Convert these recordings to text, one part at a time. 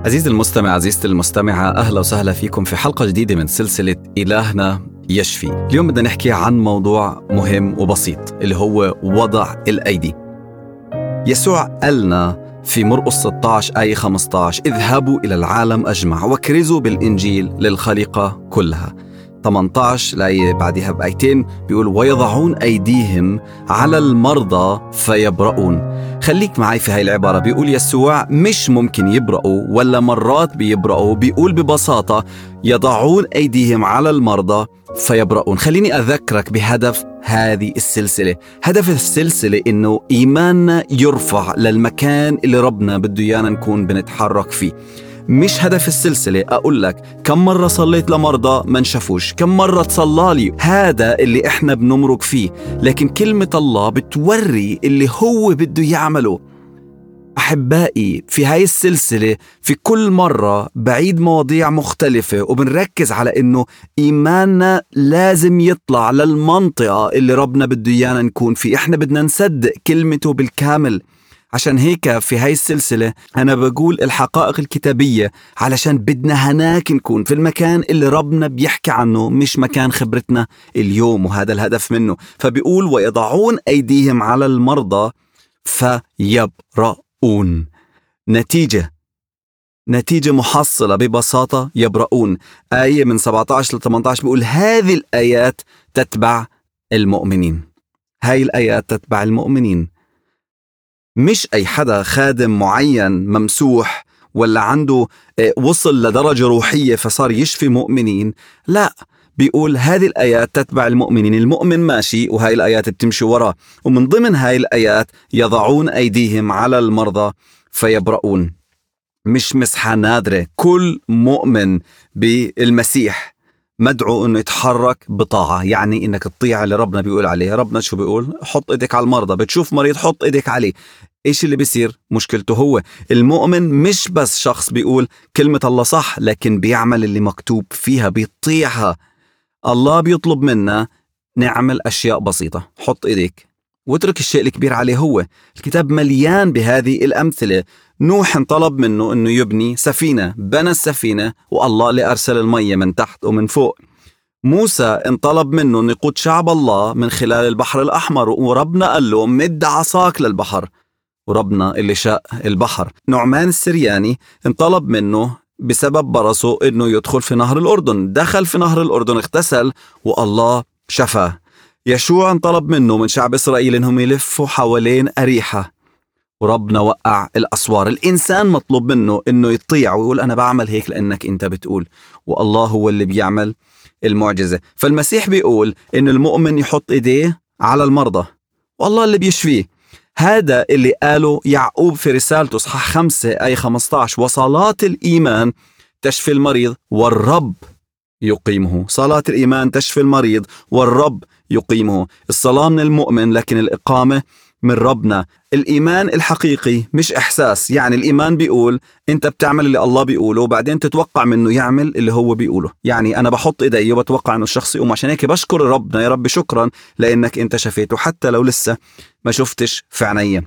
عزيزي المستمع، عزيزتي المستمعة، أهلا وسهلا فيكم في حلقة جديدة من سلسلة إلهنا يشفي. اليوم بدنا نحكي عن موضوع مهم وبسيط اللي هو وضع الأيدي. يسوع قالنا في مرقس 16 آية 15: اذهبوا إلى العالم أجمع وكرزوا بالإنجيل للخليقة كلها. 18 الآية بعدها بآيتين بيقول: ويضعون أيديهم على المرضى فيبرؤون. خليك معي في هاي العبارة. بيقول يسوع مش ممكن يبرؤوا ولا مرات بيبرؤوا، بيقول ببساطة يضعون أيديهم على المرضى فيبرؤون. خليني أذكرك بهدف هذه السلسلة. هدف السلسلة إنه إيماننا يرفع للمكان اللي ربنا بده إيانا نكون بنتحرك فيه. مش هدف السلسلة أقول لك كم مرة صليت لمرضى ما نشفوش، كم مرة تصلالي، هذا اللي إحنا بنمرق فيه. لكن كلمة الله بتوري اللي هو بده يعمله. أحبائي، في هاي السلسلة في كل مرة بعيد مواضيع مختلفة وبنركز على إنه إيماننا لازم يطلع للمنطقة اللي ربنا بده إيانا نكون فيه. إحنا بدنا نصدق كلمته بالكامل. عشان هيك في هاي السلسلة أنا بقول الحقائق الكتابية، علشان بدنا هناك نكون في المكان اللي ربنا بيحكي عنه، مش مكان خبرتنا اليوم، وهذا الهدف منه. فبيقول ويضعون أيديهم على المرضى فيبرؤون. نتيجة محصلة ببساطة يبرؤون. آية من 17 ل 18 بيقول هذه الآيات تتبع المؤمنين. هاي الآيات تتبع المؤمنين. مش أي حدا خادم معين ممسوح ولا عنده وصل لدرجة روحية فصار يشفي مؤمنين. لا، بيقول هذه الآيات تتبع المؤمنين. المؤمن ماشي وهاي الآيات بتمشي وراه. ومن ضمن هاي الآيات يضعون أيديهم على المرضى فيبرؤون. مش مسحة نادرة. كل مؤمن بالمسيح مدعو انه يتحرك بطاعة، يعني انك تطيع اللي ربنا بيقول عليه. ربنا شو بيقول؟ حط ايدك على المرضى. بتشوف مريض حط ايدك عليه. ايش اللي بيصير؟ مشكلته هو. المؤمن مش بس شخص بيقول كلمة الله صح، لكن بيعمل اللي مكتوب فيها، بيطيعها. الله بيطلب منا نعمل اشياء بسيطة. حط ايديك واترك الشيء الكبير عليه هو. الكتاب مليان بهذه الأمثلة. نوح انطلب منه انه يبني سفينة، بنى السفينة، والله اللي أرسل المية من تحت ومن فوق. موسى انطلب منه انه يقود شعب الله من خلال البحر الأحمر، وربنا قال له مد عصاك للبحر، وربنا اللي شاء البحر. نعمان السرياني انطلب منه بسبب برصه انه يدخل في نهر الأردن، دخل في نهر الأردن، اغتسل، والله شفاه. يشوع انطلب منه من شعب إسرائيل انهم يلفوا حوالين أريحة، وربنا وقع الأسوار. الإنسان مطلوب منه إنه يطيع ويقول أنا بعمل هيك لأنك أنت بتقول، والله هو اللي بيعمل المعجزة. فالمسيح بيقول إن المؤمن يحط إيديه على المرضى والله اللي بيشفيه. هذا اللي قاله يعقوب في رسالته إصحاح 5 آية 15: وصلاة الإيمان تشفي المريض والرب يقيمه. صلاة الإيمان تشفي المريض والرب يقيمه. الصلاة من المؤمن، لكن الإقامة من ربنا. الإيمان الحقيقي مش إحساس. يعني الإيمان بيقول أنت بتعمل اللي الله بيقوله وبعدين تتوقع منه يعمل اللي هو بيقوله. يعني أنا بحط إيدي وبتوقع أنه الشخص يقوم. عشان هيك بشكر ربنا: يا رب شكرا لأنك أنت شفيته حتى لو لسه ما شفتش في عيني.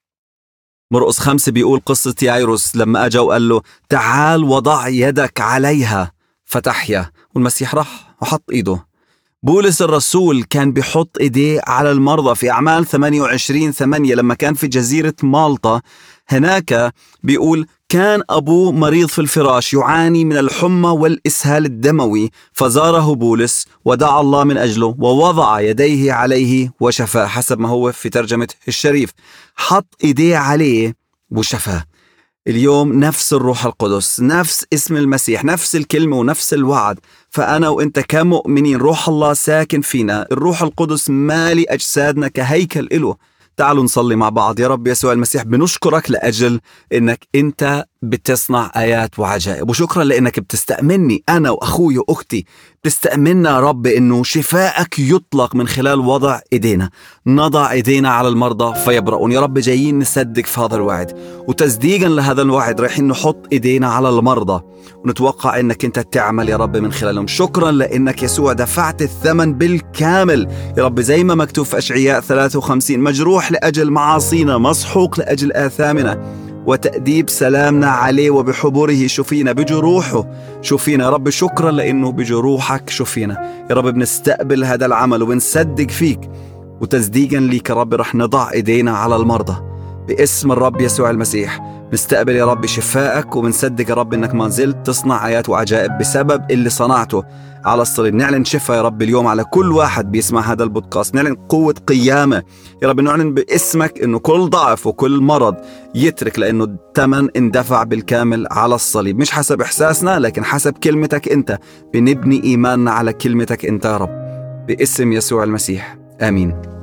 مرقس 5 بيقول قصة يايروس لما أجا وقال له تعال وضع يدك عليها فتحيا، والمسيح راح وحط إيده. بولس الرسول كان بيحط إيديه على المرضى في أعمال 28:8 لما كان في جزيرة مالطا. هناك بيقول كان أبوه مريض في الفراش يعاني من الحمى والإسهال الدموي، فزاره بولس ودعا الله من أجله ووضع يديه عليه وشفاه، حسب ما هو في ترجمة الشريف. حط إيديه عليه وشفاه. اليوم نفس الروح القدس، نفس اسم المسيح، نفس الكلمة ونفس الوعد. فأنا وإنت كمؤمنين روح الله ساكن فينا. الروح القدس مالي أجسادنا كهيكل إله. تعالوا نصلي مع بعض. يا رب يسوع المسيح، بنشكرك لأجل إنك أنت بتصنع آيات وعجائب، وشكرا لأنك بتستأمني أنا وأخوي وأختي. بتستأمننا يا رب إنه شفائك يطلق من خلال وضع إيدينا. نضع إيدينا على المرضى فيبرؤون. يا رب جايين نصدق في هذا الوعد، وتصديقا لهذا الوعد رايحين نحط إيدينا على المرضى ونتوقع إنك أنت تعمل يا رب من خلالهم. شكرا لأنك يسوع دفعت الثمن بالكامل يا رب، زي ما مكتوب في أشعياء 53: مجروح لأجل معاصينا، مسحوق لأجل آثامنا. وتأديب سلامنا عليه، وبحبره شفينا، بجروحه شفينا. يا رب شكرا لأنه بجروحك شفينا. يا رب بنستقبل هذا العمل وبنصدق فيك، وتصديقا ليك يا رب رح نضع إيدينا على المرضى باسم الرب يسوع المسيح. نستقبل يا رب شفائك، وبنصدق يا رب انك ما زلت تصنع آيات وعجائب بسبب اللي صنعته على الصليب. نعلن شفاء يا رب اليوم على كل واحد بيسمع هذا البودكاست. نعلن قوة قيامة يا رب، نعلن باسمك انه كل ضعف وكل مرض يترك، لانه الثمن اندفع بالكامل على الصليب، مش حسب احساسنا لكن حسب كلمتك انت. بنبني ايماننا على كلمتك انت يا رب، باسم يسوع المسيح، آمين.